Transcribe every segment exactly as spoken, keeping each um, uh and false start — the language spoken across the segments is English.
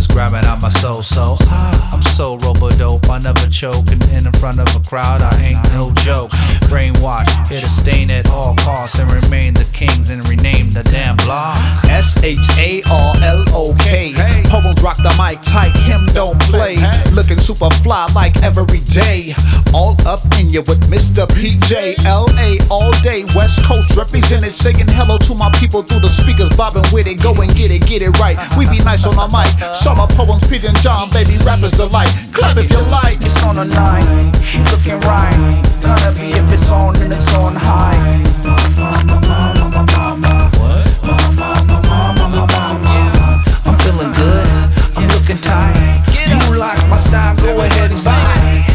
rappers grabbing out my soul. So I'm so robo-dope, I never choke. And in front of a crowd, I ain't no joke. Brainwash, here to stain at all costs and remain the kings and rename the damn block. S H A R L O K. Poems rock the mic tight, him don't play. Looking super fly like every day. All up in you with Mister P J. L A all day, West Coast represented. Saying hello to my people through the speakers, bobbing with it. Go and get it, get it right. We be nice on the mic. Summer poems, Pete and John, baby, rappers delight. Clap if you like. It's on a nine, she looking right. Gonna be if it's on and it's on high. Mama, mama, mama, mama. What? Mama, mama, mama, mama. I'm feeling good, I'm looking tight. You like my style, go ahead and buy.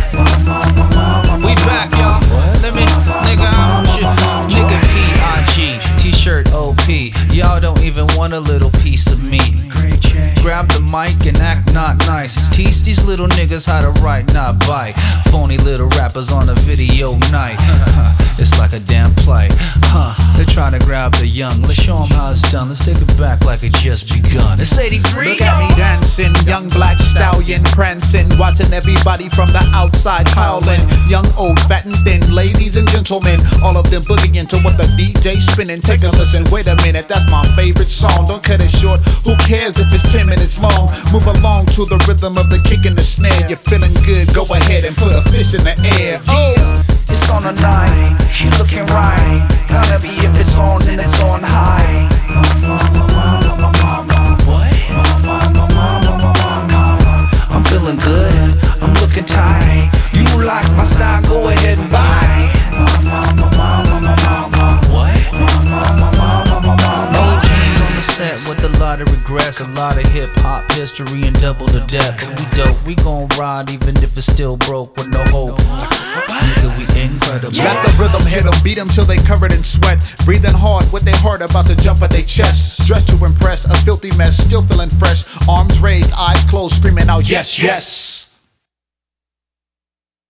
We back, y'all. Let me, nigga, I'm shit. Nigga P I G, T-shirt O P. Y'all don't even want a little piece of me. Grab the mic and act not nice. Teach these little niggas how to write, not bite. Phony little rappers on a video night. It's like a damn play. Huh, they're trying to grab the young. Let's show them how it's done. Let's take it back like it just begun. It's eighty-three. Look at me dancing, young black stallion prancing, watching everybody from the outside piling. Young, old, fat and thin, ladies and gentlemen, all of them boogieing to what the D J's spinning. Take a listen, wait a minute, that's my favorite song. Don't cut it short, who cares if it's ten minutes long? Move along to the rhythm of the kick and the snare. You're feeling good, go ahead and put a fist in the air. Oh, it's on a nine, she looking right. Gotta be if it's on and it's on high. Mama, mama, mama, mama. What? Mama, mama, mama, mama. I'm feeling good, I'm looking tight. You like my style, go ahead and buy. Mama, mama, mama, mama. What? Mama, mama, mama, mama. O G's on the set with a lot of regrets, a lot of hip hop history and double the deck. We dope, we gon' ride even if it's still broke with no hope. Nigga, we incredible. Got the rhythm, hit them, beat them till they covered in sweat. Breathing hard with their heart about to jump at their chest. Dressed to impress, a filthy mess, still feeling fresh. Arms raised, eyes closed, screaming out yes, yes.